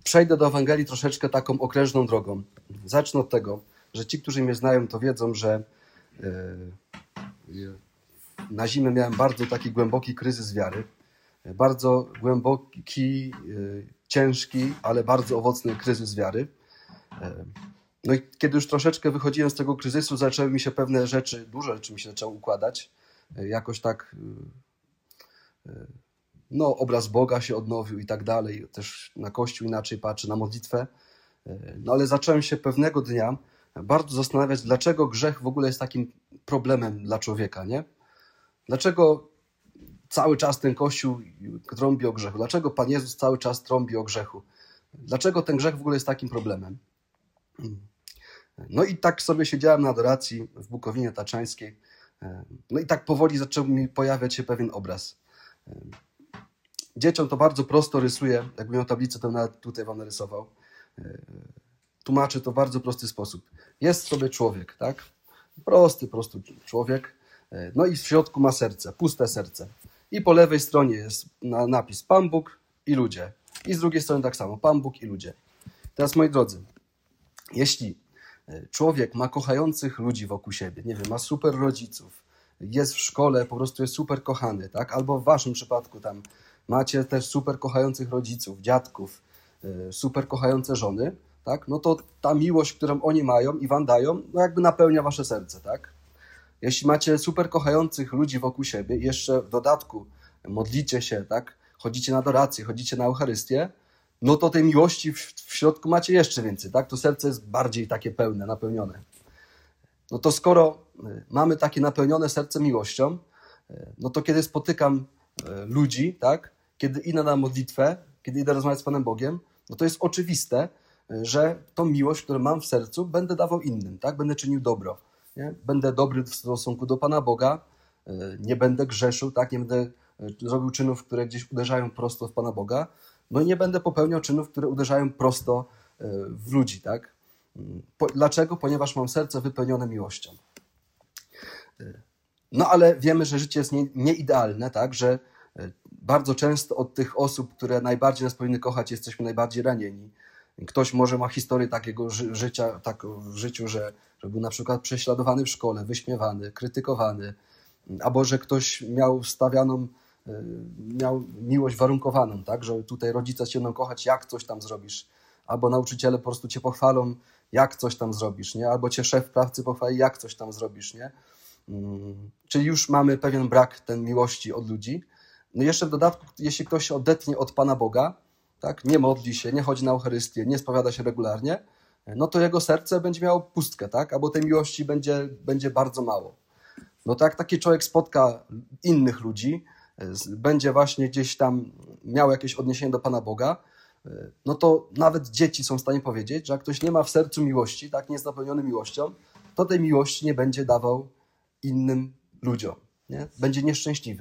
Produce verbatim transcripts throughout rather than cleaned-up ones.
przejdę do Ewangelii troszeczkę taką okrężną drogą. Zacznę od tego, że ci, którzy mnie znają, to wiedzą, że na zimę miałem bardzo taki głęboki kryzys wiary. Bardzo głęboki, ciężki, ale bardzo owocny kryzys wiary. No i kiedy już troszeczkę wychodziłem z tego kryzysu, zaczęły mi się pewne rzeczy, dużo rzeczy mi się zaczęło układać. Jakoś tak, no obraz Boga się odnowił i tak dalej. Też na Kościół inaczej patrzę, na modlitwę. No ale zacząłem się pewnego dnia bardzo zastanawiać, dlaczego grzech w ogóle jest takim problemem dla człowieka, nie? Dlaczego cały czas ten Kościół trąbi o grzechu? Dlaczego Pan Jezus cały czas trąbi o grzechu? Dlaczego ten grzech w ogóle jest takim problemem? No i tak sobie siedziałem na adoracji w Bukowinie Taczańskiej. No i tak powoli zaczął mi pojawiać się pewien obraz. Dzieciom to bardzo prosto rysuję. Jakbym miał tablicę, to nawet tutaj wam narysował. Tłumaczę to w bardzo prosty sposób. Jest sobie człowiek, tak? Prosty, prosty człowiek. No i w środku ma serce, puste serce. I po lewej stronie jest napis Pan Bóg i ludzie. I z drugiej strony tak samo, Pan Bóg i ludzie. Teraz, moi drodzy, jeśli człowiek ma kochających ludzi wokół siebie, nie wiem, ma super rodziców, jest w szkole, po prostu jest super kochany, tak? Albo w waszym przypadku tam macie też super kochających rodziców, dziadków, super kochające żony, tak? No to ta miłość, którą oni mają i wam dają, no jakby napełnia wasze serce, tak? Jeśli macie super kochających ludzi wokół siebie i jeszcze w dodatku modlicie się, tak? Chodzicie na adorację, chodzicie na Eucharystię, no to tej miłości w, w środku macie jeszcze więcej, tak? To serce jest bardziej takie pełne, napełnione. No to skoro mamy takie napełnione serce miłością, no to kiedy spotykam ludzi, tak? Kiedy idę na modlitwę, kiedy idę rozmawiać z Panem Bogiem, no to jest oczywiste, że tą miłość, którą mam w sercu, będę dawał innym, tak? Będę czynił dobro. Nie? Będę dobry w stosunku do Pana Boga, nie będę grzeszył, tak? Nie będę robił czynów, które gdzieś uderzają prosto w Pana Boga, no i nie będę popełniał czynów, które uderzają prosto w ludzi, tak? Dlaczego? Ponieważ mam serce wypełnione miłością. No ale wiemy, że życie jest nie, nieidealne, tak? Że bardzo często od tych osób, które najbardziej nas powinny kochać, jesteśmy najbardziej ranieni. Ktoś może ma historię takiego ży- życia tak w życiu, że, że był na przykład prześladowany w szkole, wyśmiewany, krytykowany, albo że ktoś miał stawianą, miał miłość warunkowaną, tak? Że tutaj rodzice cię będą kochać, jak coś tam zrobisz, albo nauczyciele po prostu cię pochwalą, jak coś tam zrobisz, nie? Albo cię szef pracy pochwali, jak coś tam zrobisz, nie? Hmm. Czyli już mamy pewien brak tej miłości od ludzi. No jeszcze w dodatku, jeśli ktoś się odetnie od Pana Boga, tak, nie modli się, nie chodzi na Eucharystię, nie spowiada się regularnie, no to jego serce będzie miało pustkę, tak? Albo tej miłości będzie, będzie bardzo mało. No to jak taki człowiek spotka innych ludzi, będzie właśnie gdzieś tam miał jakieś odniesienie do Pana Boga, no to nawet dzieci są w stanie powiedzieć, że jak ktoś nie ma w sercu miłości, tak, nie jest napełniony miłością, to tej miłości nie będzie dawał innym ludziom, nie? Będzie nieszczęśliwy.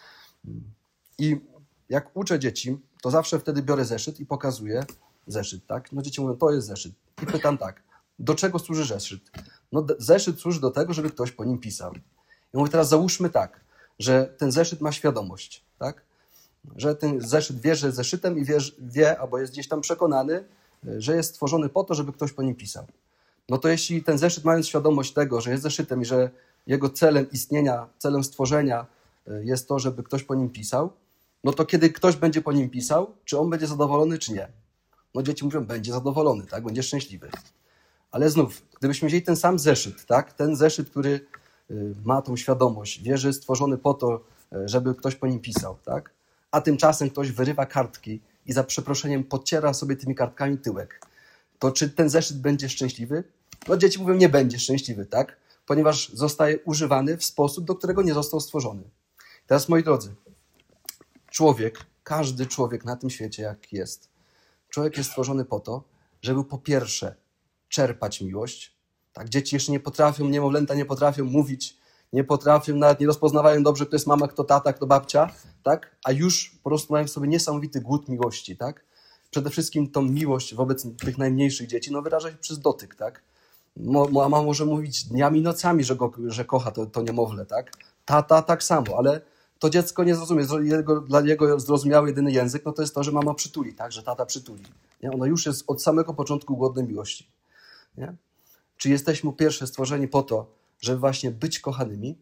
I jak uczę dzieci, to zawsze wtedy biorę zeszyt i pokazuję zeszyt, tak? No dzieci mówią, to jest zeszyt. I pytam tak, do czego służy zeszyt? No zeszyt służy do tego, żeby ktoś po nim pisał. I mówię, teraz załóżmy tak, że ten zeszyt ma świadomość, tak? Że ten zeszyt wie, że jest zeszytem i wie, wie, albo jest gdzieś tam przekonany, że jest stworzony po to, żeby ktoś po nim pisał. No to jeśli ten zeszyt, mając świadomość tego, że jest zeszytem i że jego celem istnienia, celem stworzenia jest to, żeby ktoś po nim pisał, no to kiedy ktoś będzie po nim pisał, czy on będzie zadowolony, czy nie? No dzieci mówią, będzie zadowolony, tak? Będzie szczęśliwy. Ale znów, gdybyśmy wzięli ten sam zeszyt, tak? Ten zeszyt, który ma tą świadomość, wie, że jest stworzony po to, żeby ktoś po nim pisał, tak? A tymczasem ktoś wyrywa kartki i za przeproszeniem podciera sobie tymi kartkami tyłek, to czy ten zeszyt będzie szczęśliwy? No dzieci mówią, nie będzie szczęśliwy, tak? Ponieważ zostaje używany w sposób, do którego nie został stworzony. Teraz, moi drodzy, człowiek, każdy człowiek na tym świecie, jak jest, człowiek jest stworzony po to, żeby po pierwsze czerpać miłość. Tak, dzieci jeszcze nie potrafią, niemowlęta nie potrafią mówić, nie potrafią, nawet nie rozpoznawają dobrze, kto jest mama, kto tata, kto babcia, tak? A już po prostu mają w sobie niesamowity głód miłości, tak? Przede wszystkim tą miłość wobec tych najmniejszych dzieci, no wyraża się przez dotyk, tak? Mama może mówić dniami i nocami, że, go, że kocha to, to niemowlę, tak? Tata tak samo, ale to dziecko nie zrozumie. Jego, dla jego zrozumiały jedyny język, no to jest to, że mama przytuli, tak? Że tata przytuli. Nie? Ono już jest od samego początku głodne miłości. Nie? Czy jesteśmy po pierwsze stworzeni po to, żeby właśnie być kochanymi,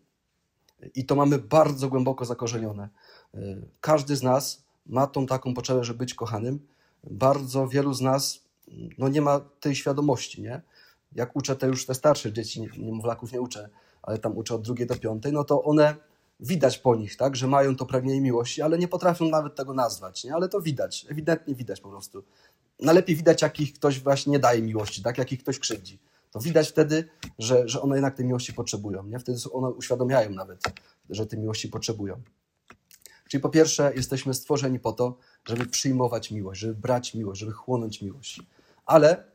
i to mamy bardzo głęboko zakorzenione. Każdy z nas ma tą taką potrzebę, żeby być kochanym. Bardzo wielu z nas no, nie ma tej świadomości. Nie? Jak uczę te już te starsze dzieci, niemowlaków nie uczę, ale tam uczę od drugiej do piątej, no to one widać po nich, tak, że mają to pragnienie miłości, ale nie potrafią nawet tego nazwać. Nie? Ale to widać, ewidentnie widać po prostu. Najlepiej widać, jak ich ktoś właśnie nie daje miłości, tak, jak ich ktoś krzywdzi. To widać wtedy, że, że one jednak tej miłości potrzebują. Nie? Wtedy one uświadomiają nawet, że tej miłości potrzebują. Czyli po pierwsze jesteśmy stworzeni po to, żeby przyjmować miłość, żeby brać miłość, żeby chłonąć miłość. Ale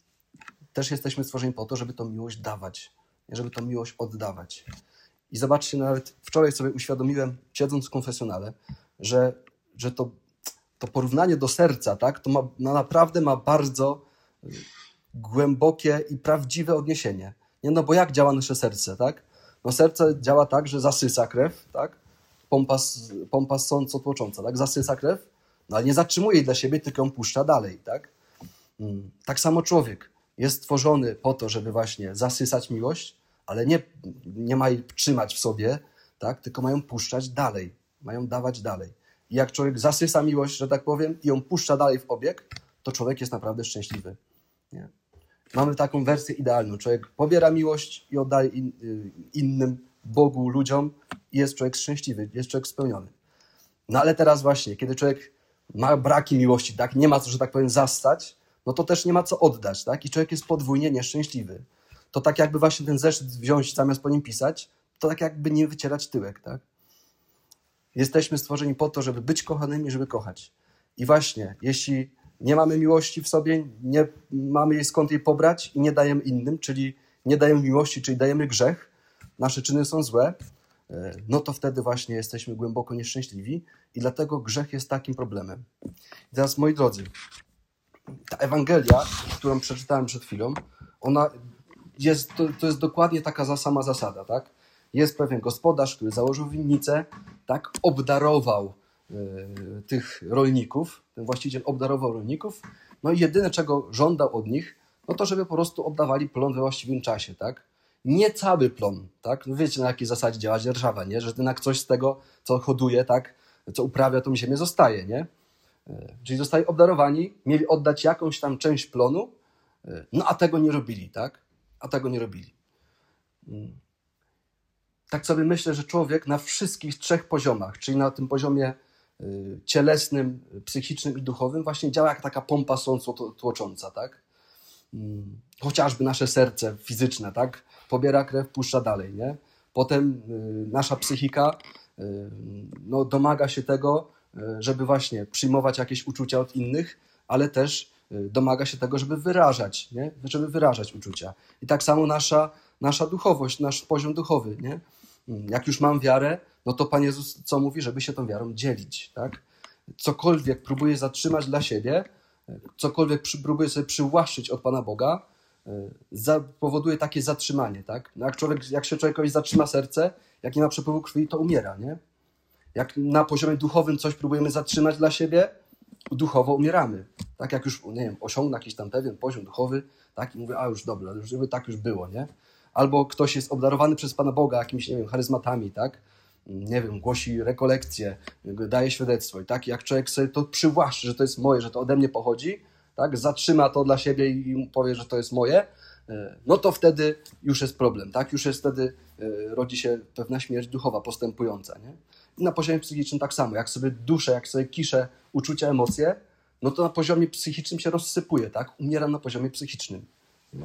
też jesteśmy stworzeni po to, żeby tą miłość dawać, żeby tą miłość oddawać. I zobaczcie, nawet wczoraj sobie uświadomiłem, siedząc w konfesjonale, że, że to, to porównanie do serca, tak, to ma, no naprawdę ma bardzo głębokie i prawdziwe odniesienie. Nie? No bo jak działa nasze serce, tak? No serce działa tak, że zasysa krew, tak? Pompa, pompa ssąco tłocząca, tak? Zasysa krew, no ale nie zatrzymuje jej dla siebie, tylko ją puszcza dalej, tak? Tak samo człowiek jest stworzony po to, żeby właśnie zasysać miłość, ale nie, nie ma jej trzymać w sobie, tak? Tylko mają puszczać dalej, mają dawać dalej. I jak człowiek zasysa miłość, że tak powiem, i ją puszcza dalej w obieg, to człowiek jest naprawdę szczęśliwy. Nie? Mamy taką wersję idealną. Człowiek pobiera miłość i oddaje in, innym, Bogu, ludziom i jest człowiek szczęśliwy, jest człowiek spełniony. No ale teraz właśnie, kiedy człowiek ma braki miłości, tak, nie ma co, że tak powiem, zastać, no to też nie ma co oddać, tak? I człowiek jest podwójnie nieszczęśliwy. To tak jakby właśnie ten zeszyt wziąć, zamiast po nim pisać, to tak jakby nie wycierać tyłek, tak? Jesteśmy stworzeni po to, żeby być kochanymi, żeby kochać. I właśnie, jeśli nie mamy miłości w sobie, nie mamy jej skąd jej pobrać i nie dajemy innym, czyli nie dajemy miłości, czyli dajemy grzech, nasze czyny są złe, no to wtedy właśnie jesteśmy głęboko nieszczęśliwi i dlatego grzech jest takim problemem. I teraz, moi drodzy, ta Ewangelia, którą przeczytałem przed chwilą, ona jest, to, to jest dokładnie taka sama zasada, tak? Jest pewien gospodarz, który założył winnicę, tak, obdarował y, tych rolników, ten właściciel obdarował rolników, no i jedyne, czego żądał od nich, no to żeby po prostu oddawali plon we właściwym czasie, tak? Nie cały plon, tak? No wiecie, na jakiej zasadzie działa dzierżawa, nie? Że jednak coś z tego, co hoduje, tak, co uprawia, tą ziemię zostaje, nie? Czyli zostali obdarowani, mieli oddać jakąś tam część plonu, no a tego nie robili, tak? A tego nie robili. Tak sobie myślę, że człowiek na wszystkich trzech poziomach, czyli na tym poziomie cielesnym, psychicznym i duchowym, właśnie działa jak taka pompa ssąco tłocząca, tak? Chociażby nasze serce fizyczne, tak? Pobiera krew, puszcza dalej, nie? Potem nasza psychika no, domaga się tego, żeby właśnie przyjmować jakieś uczucia od innych, ale też domaga się tego, żeby wyrażać, nie? Żeby wyrażać uczucia. I tak samo nasza, nasza duchowość, nasz poziom duchowy, nie? Jak już mam wiarę, no to Pan Jezus co mówi? Żeby się tą wiarą dzielić, tak? Cokolwiek próbuję zatrzymać dla siebie, cokolwiek próbuję sobie przywłaszczyć od Pana Boga, powoduje takie zatrzymanie, tak? No jak, człowiek, jak się człowiekowi zatrzyma serce, jak nie ma przepływu krwi, to umiera, nie? Jak na poziomie duchowym coś próbujemy zatrzymać dla siebie, duchowo umieramy. Tak jak już, nie wiem, osiągnę jakiś tam pewien poziom duchowy, tak, i mówię, a już dobra, żeby tak już było, nie? Albo ktoś jest obdarowany przez Pana Boga jakimiś, nie wiem, charyzmatami, tak? Nie wiem, głosi rekolekcje, daje świadectwo i tak, jak człowiek sobie to przywłaszczy, że to jest moje, że to ode mnie pochodzi, tak, zatrzyma to dla siebie i powie, że to jest moje, no to wtedy już jest problem, tak? Już jest wtedy, rodzi się pewna śmierć duchowa postępująca, nie? I na poziomie psychicznym tak samo, jak sobie duszę, jak sobie kiszę uczucia, emocje, no to na poziomie psychicznym się rozsypuje, tak? Umieram na poziomie psychicznym. No.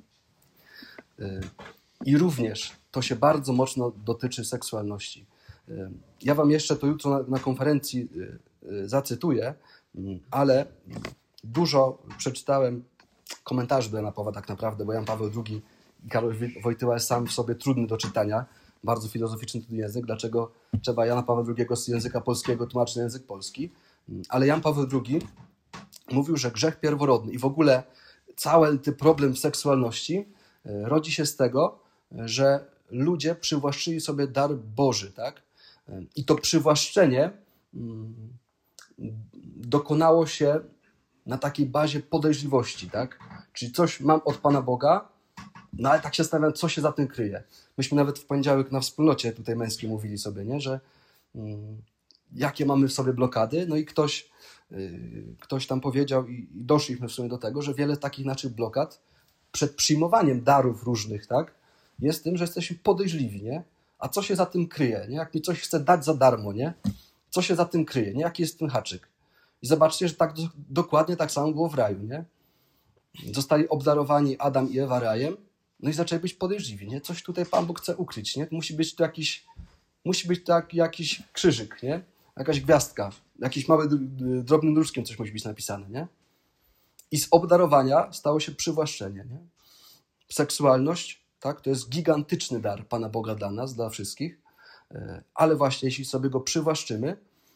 I również to się bardzo mocno dotyczy seksualności. Ja wam jeszcze to jutro na, na konferencji zacytuję, ale dużo przeczytałem komentarzy do Jana Pawła tak naprawdę, bo Jan Paweł drugi i Karol Wojtyła jest sam w sobie trudny do czytania, bardzo filozoficzny ten język, dlaczego trzeba Jana Pawła drugiego z języka polskiego tłumaczyć na język polski. Ale Jan Paweł drugi mówił, że grzech pierworodny i w ogóle cały ten problem seksualności rodzi się z tego, że ludzie przywłaszczyli sobie dar Boży, tak? I to przywłaszczenie dokonało się na takiej bazie podejrzliwości, tak? Czyli coś mam od Pana Boga, no ale tak się zastanawiam, co się za tym kryje. Myśmy nawet w poniedziałek na wspólnocie tutaj męskiej mówili sobie, nie? Że mm, jakie mamy w sobie blokady, no i ktoś, yy, ktoś tam powiedział i, i doszliśmy w sumie do tego, że wiele takich naszych blokad przed przyjmowaniem darów różnych, tak? Jest tym, że jesteśmy podejrzliwi, nie? A co się za tym kryje, nie? Jak mi coś chce dać za darmo, nie? Co się za tym kryje, nie? Jaki jest ten haczyk? I zobaczcie, że tak do, dokładnie tak samo było w raju, nie? Zostali obdarowani Adam i Ewa rajem, no i zaczęli być podejrzliwi, nie? Coś tutaj Pan Bóg chce ukryć, nie? Musi być to jakiś, musi być tak jakiś krzyżyk, nie? Jakaś gwiazdka, jakiś mały, drobnym druczkiem coś musi być napisane, nie? I z obdarowania stało się przywłaszczenie, nie? Seksualność, tak? To jest gigantyczny dar Pana Boga dla nas, dla wszystkich, ale właśnie jeśli sobie go przywłaszczymy,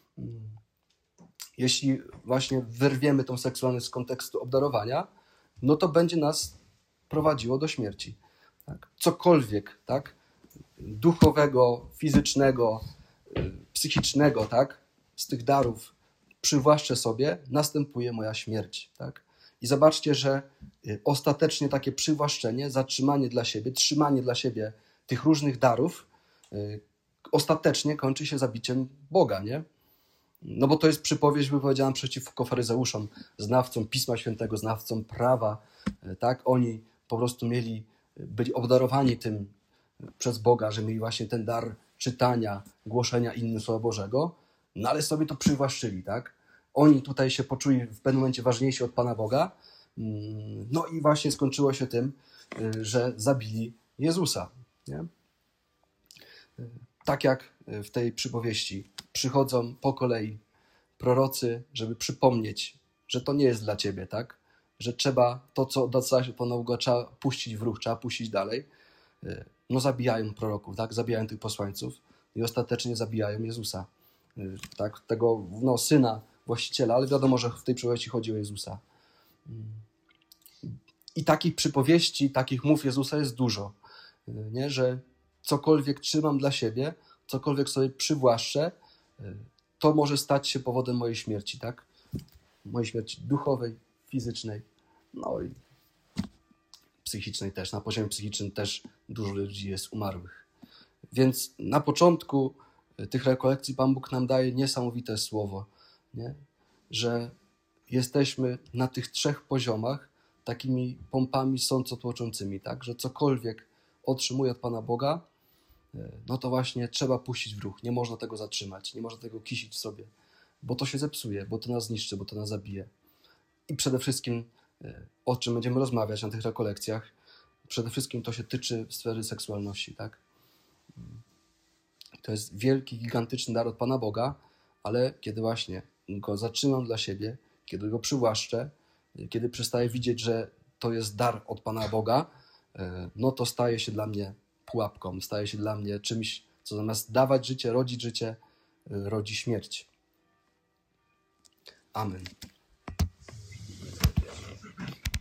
jeśli właśnie wyrwiemy tą seksualność z kontekstu obdarowania, no to będzie nas prowadziło do śmierci. Tak? Cokolwiek, tak? Duchowego, fizycznego, psychicznego, tak? Z tych darów przywłaszczę sobie, następuje moja śmierć. Tak? I zobaczcie, że ostatecznie takie przywłaszczenie, zatrzymanie dla siebie, trzymanie dla siebie tych różnych darów ostatecznie kończy się zabiciem Boga, nie? No bo to jest przypowieść wypowiedziana przeciwko faryzeuszom, znawcom Pisma Świętego, znawcom prawa, tak? Oni po prostu mieli być obdarowani tym przez Boga, że mieli właśnie ten dar czytania, głoszenia innym Słowa Bożego, no ale sobie to przywłaszczyli, tak? Oni tutaj się poczuli w pewnym momencie ważniejsi od Pana Boga, no i właśnie skończyło się tym, że zabili Jezusa, nie? Tak jak w tej przypowieści przychodzą po kolei prorocy, żeby przypomnieć, że to nie jest dla ciebie, tak? Że trzeba to, co dostałeś od Pana Boga, trzeba puścić w ruch, trzeba puścić dalej. No zabijają proroków, tak? Zabijają tych posłańców i ostatecznie zabijają Jezusa, tak? Tego no, syna właściciela, ale wiadomo, że w tej przypowieści chodzi o Jezusa. I takich przypowieści, takich mów Jezusa jest dużo, nie? Że cokolwiek trzymam dla siebie, cokolwiek sobie przywłaszczę, to może stać się powodem mojej śmierci, tak? Mojej śmierci duchowej, fizycznej, no i psychicznej też. Na poziomie psychicznym też dużo ludzi jest umarłych. Więc na początku tych rekolekcji Pan Bóg nam daje niesamowite słowo, nie? Że jesteśmy na tych trzech poziomach takimi pompami sącotłoczącymi, tak? Że cokolwiek otrzymuję od Pana Boga, no to właśnie trzeba puścić w ruch. Nie można tego zatrzymać, nie można tego kisić w sobie, bo to się zepsuje, bo to nas zniszczy, bo to nas zabije. I przede wszystkim, o czym będziemy rozmawiać na tych rekolekcjach, przede wszystkim to się tyczy sfery seksualności, tak? To jest wielki, gigantyczny dar od Pana Boga, ale kiedy właśnie go zatrzymam dla siebie, kiedy go przywłaszczę, kiedy przestaję widzieć, że to jest dar od Pana Boga, no to staje się dla mnie pułapką, staje się dla mnie czymś, co zamiast dawać życie, rodzić życie, rodzi śmierć. Amen.